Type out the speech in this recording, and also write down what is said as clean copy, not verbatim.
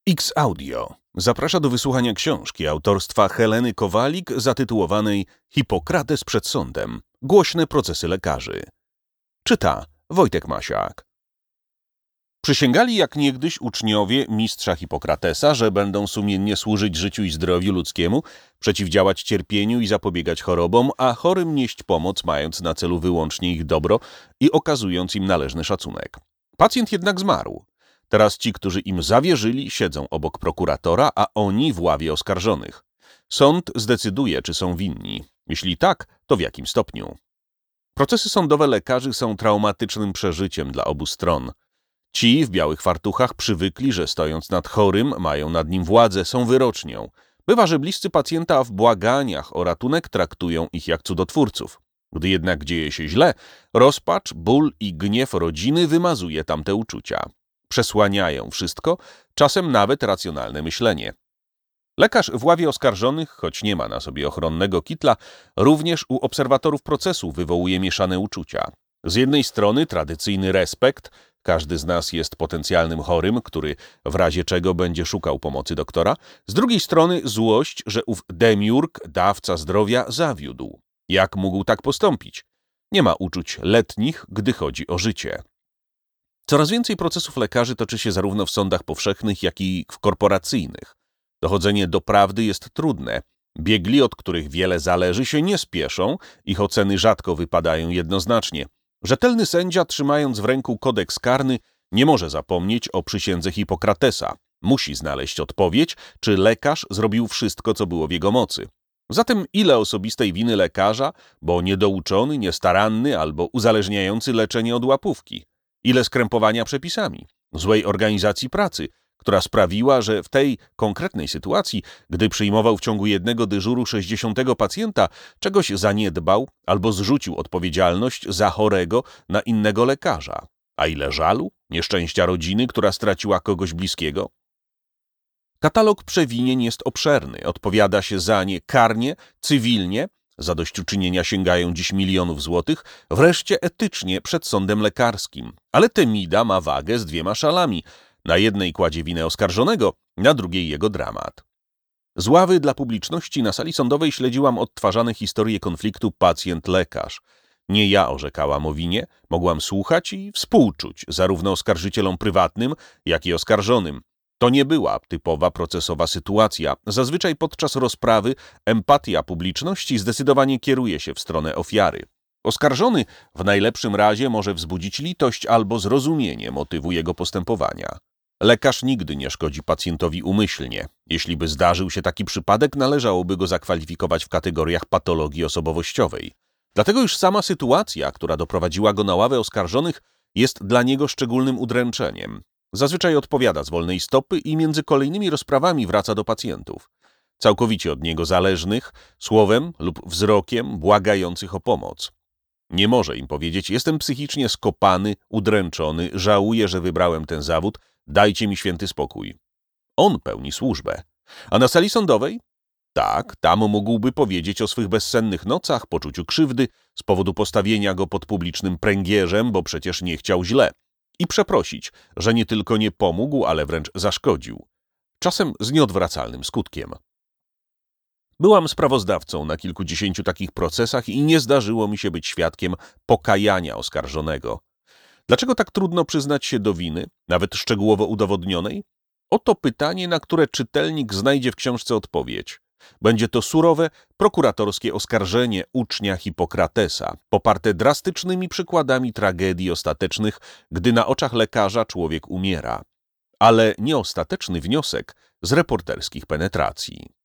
X-Audio zaprasza do wysłuchania książki autorstwa Heleny Kowalik zatytułowanej Hipokrates przed sądem. Głośne procesy lekarzy. Czyta Wojtek Masiak. Przysięgali jak niegdyś uczniowie mistrza Hipokratesa, że będą sumiennie służyć życiu i zdrowiu ludzkiemu, przeciwdziałać cierpieniu i zapobiegać chorobom, a chorym nieść pomoc, mając na celu wyłącznie ich dobro i okazując im należny szacunek. Pacjent jednak zmarł. Teraz ci, którzy im zawierzyli, siedzą obok prokuratora, a oni w ławie oskarżonych. Sąd zdecyduje, czy są winni. Jeśli tak, to w jakim stopniu. Procesy sądowe lekarzy są traumatycznym przeżyciem dla obu stron. Ci w białych fartuchach przywykli, że stojąc nad chorym, mają nad nim władzę, są wyrocznią. Bywa, że bliscy pacjenta w błaganiach o ratunek traktują ich jak cudotwórców. Gdy jednak dzieje się źle, rozpacz, ból i gniew rodziny wymazuje tamte uczucia. Przesłaniają wszystko, czasem nawet racjonalne myślenie. Lekarz w ławie oskarżonych, choć nie ma na sobie ochronnego kitla, również u obserwatorów procesu wywołuje mieszane uczucia. Z jednej strony tradycyjny respekt, każdy z nas jest potencjalnym chorym, który w razie czego będzie szukał pomocy doktora. Z drugiej strony złość, że ów demiurg, dawca zdrowia, zawiódł. Jak mógł tak postąpić? Nie ma uczuć letnich, gdy chodzi o życie. Coraz więcej procesów lekarzy toczy się zarówno w sądach powszechnych, jak i w korporacyjnych. Dochodzenie do prawdy jest trudne. Biegli, od których wiele zależy, się nie spieszą, ich oceny rzadko wypadają jednoznacznie. Rzetelny sędzia, trzymając w ręku kodeks karny, nie może zapomnieć o przysiędze Hipokratesa. Musi znaleźć odpowiedź, czy lekarz zrobił wszystko, co było w jego mocy. Zatem ile osobistej winy lekarza, bo niedouczony, niestaranny albo uzależniający leczenie od łapówki? Ile skrępowania przepisami, złej organizacji pracy, która sprawiła, że w tej konkretnej sytuacji, gdy przyjmował w ciągu jednego dyżuru 60 pacjenta, czegoś zaniedbał albo zrzucił odpowiedzialność za chorego na innego lekarza. A ile żalu, nieszczęścia rodziny, która straciła kogoś bliskiego? Katalog przewinień jest obszerny, odpowiada się za nie karnie, cywilnie, zadośćuczynienia sięgają dziś milionów złotych, wreszcie etycznie przed sądem lekarskim. Ale Temida ma wagę z dwiema szalami. Na jednej kładzie winę oskarżonego, na drugiej jego dramat. Z ławy dla publiczności na sali sądowej śledziłam odtwarzane historie konfliktu pacjent-lekarz. Nie ja orzekałam o winie, mogłam słuchać i współczuć zarówno oskarżycielom prywatnym, jak i oskarżonym. To nie była typowa procesowa sytuacja. Zazwyczaj podczas rozprawy empatia publiczności zdecydowanie kieruje się w stronę ofiary. Oskarżony w najlepszym razie może wzbudzić litość albo zrozumienie motywu jego postępowania. Lekarz nigdy nie szkodzi pacjentowi umyślnie. Jeśli by zdarzył się taki przypadek, należałoby go zakwalifikować w kategoriach patologii osobowościowej. Dlatego już sama sytuacja, która doprowadziła go na ławę oskarżonych, jest dla niego szczególnym udręczeniem. Zazwyczaj odpowiada z wolnej stopy i między kolejnymi rozprawami wraca do pacjentów. Całkowicie od niego zależnych, słowem lub wzrokiem błagających o pomoc. Nie może im powiedzieć: jestem psychicznie skopany, udręczony, żałuję, że wybrałem ten zawód, dajcie mi święty spokój. On pełni służbę. A na sali sądowej? Tak, tam mógłby powiedzieć o swych bezsennych nocach, poczuciu krzywdy z powodu postawienia go pod publicznym pręgierzem, bo przecież nie chciał źle. I przeprosić, że nie tylko nie pomógł, ale wręcz zaszkodził. Czasem z nieodwracalnym skutkiem. Byłam sprawozdawcą na kilkudziesięciu takich procesach i nie zdarzyło mi się być świadkiem pokajania oskarżonego. Dlaczego tak trudno przyznać się do winy, nawet szczegółowo udowodnionej? Oto pytanie, na które czytelnik znajdzie w książce odpowiedź. Będzie to surowe, prokuratorskie oskarżenie ucznia Hipokratesa, poparte drastycznymi przykładami tragedii ostatecznych, gdy na oczach lekarza człowiek umiera. Ale nie ostateczny wniosek z reporterskich penetracji.